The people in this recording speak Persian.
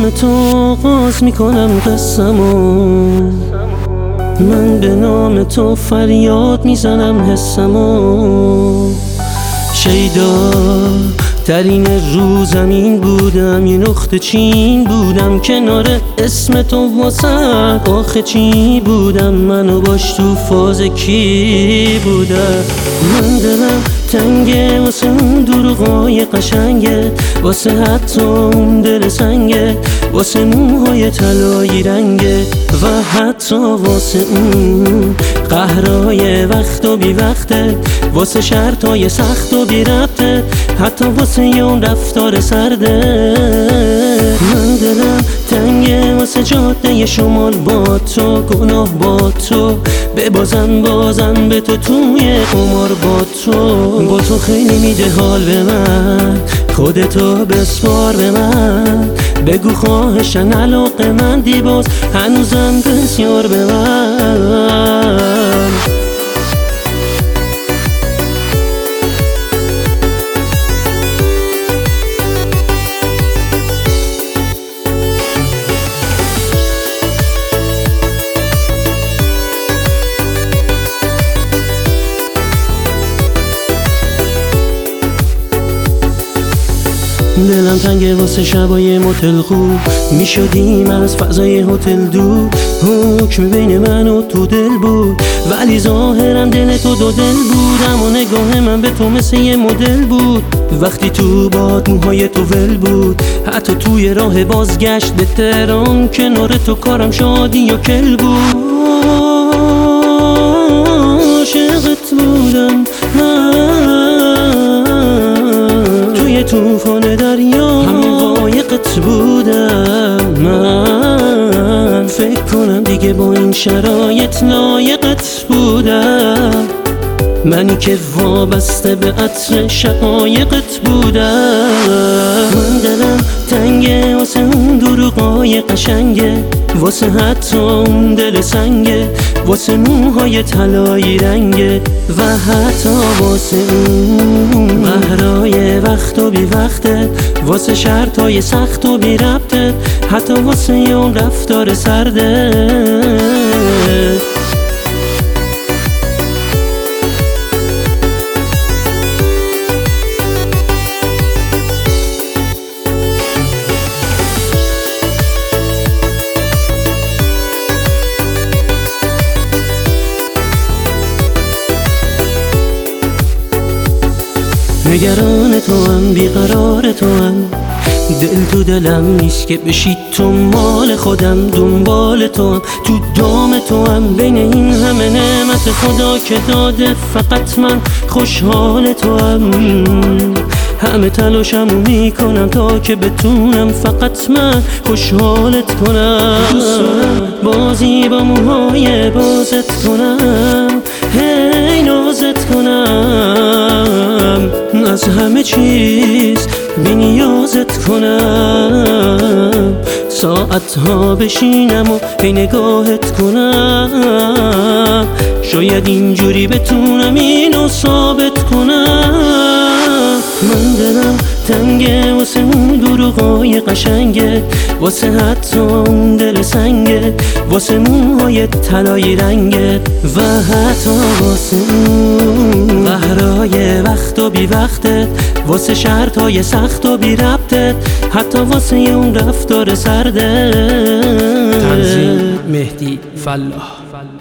نام تو آغاز میکنم قصه‌مو، من به نام تو فریاد میزنم حسمو. شیدا ترین رو زمین بودم، یه نقطه چین بودم کنار اسم تو واسه. آخه چی بودم منو باش تو فاز کی بودم؟ من دلم تنگه واسه اون دروغای قشنگه، واسه حتی اون دل سنگه، واسه موهای طلایی رنگه و حتی واسه اون قهرای وقت و بی وقته، واسه شرطای سخت و بی ربطه، حتی واسه اون رفتار سرده. من دلم تنگه واسه جاده شمال با تو، گناه با تو، بازم به تو توی قمار با تو خیلی میده حال به من، خودتو بسپار به من، بگو خواهشن علاقه من دی باز هنوزم بسیار به من. دلم تنگه واسه شبای موتل خوب، میشدیم از فضای هتل دور، حکم بین من و تو دل بود، ولی ظاهرا دل تو دو دل بود. اما نگاه من به تو مثل یه مدل بود، وقتی تو باد موهای تو ول بود، حتی توی راه بازگشت به تهران کنار تو کارم شادی و کل بود. عاشقت بودم من، توی توفان دریا هم قایقت بودم من، فکر کنم دیگه با این شرایط لایقت بودم، منی که وابسته به عطر شقایقت بودم. من دلم تنگه واسه اون دروغای قشنگه، واسه حتی اون دل سنگه، واسه موهای طلایی رنگه و حتی واسه اون قهرای وقت و بی وقته، واسه شرطای سخت و بی ربطه، حتی واسه اون رفتار سرده. نگران تو هم بیقرار تو هم، دل تو دلم نیست که بشی تو مال خودم، دنبال تو هم تو دام تو هم، بین این همه نعمت خدا که داده فقط من خوشحال تو هم. همه تلاشمو میکنم تا که بتونم فقط من خوشحالت کنم، بازی با موهای بازت کنم، هی نازت کنم، از همه چیز بی نیازت کنم، ساعتها بشینم و هی نگاهت کنم، شاید اینجوری بتونم اینو ثابت کنم. من دلم تنگه واسه اون دروغای قشنگه، واسه حتی اون دل سنگه، واسه موهای طلایی رنگه و حتی واسه اون قهرای وقت و بی وقته، واسه شرطای سخت و بی ربطه، حتی واسه اون رفتار سرده. تنظیم مهدی فلاح.